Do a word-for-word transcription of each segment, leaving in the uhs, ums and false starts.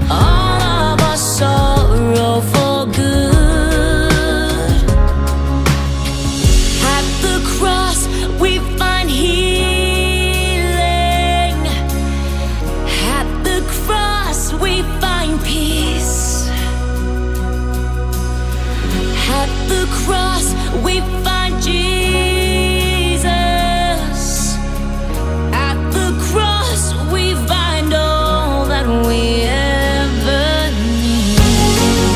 all of our sorrow for good. At the cross we find healing. At the cross we find peace. At the cross we find Jesus. At the cross we find all that we ever need.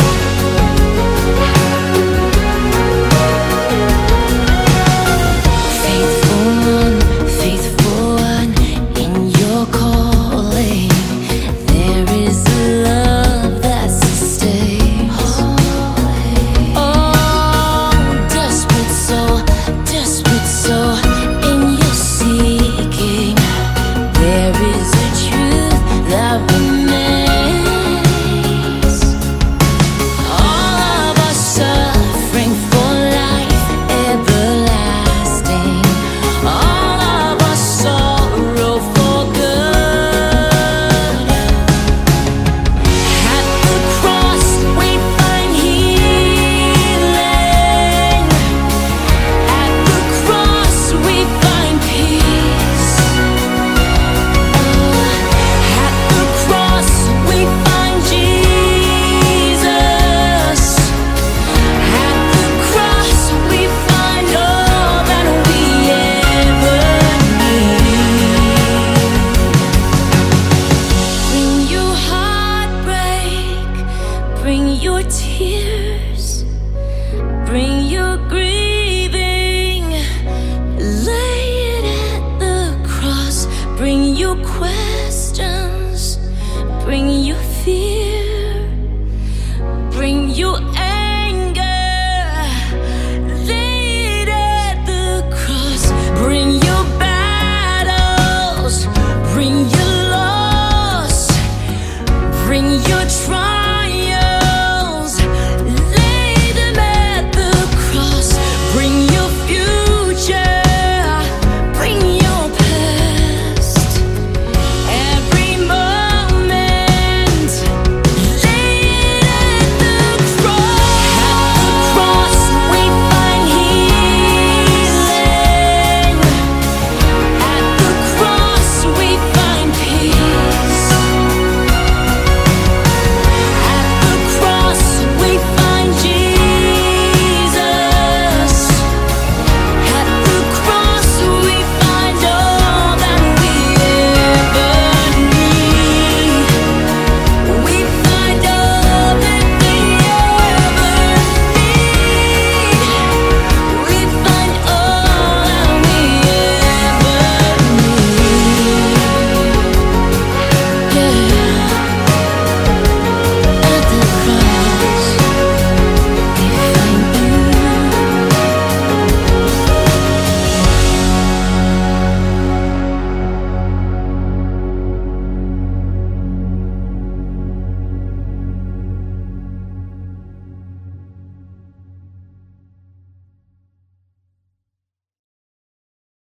Faithful one, faithful one, in your calling there is a love that sustains. Oh, desperate soul, desperate soul, in your seeking there is a truth that remains. All of our suffering for life everlasting, all of our sorrow for good. At the cross we find healing. At the cross we find peace. At the cross we find Jesus. At the cross we find all that we ever need. Bring your heartbreak, bring your tears, bring your grieving, lay it at the cross. Bring your questions, bring your fear, bring your anger, lay it at the cross. Bring your battles, bring your loss, bring your trials.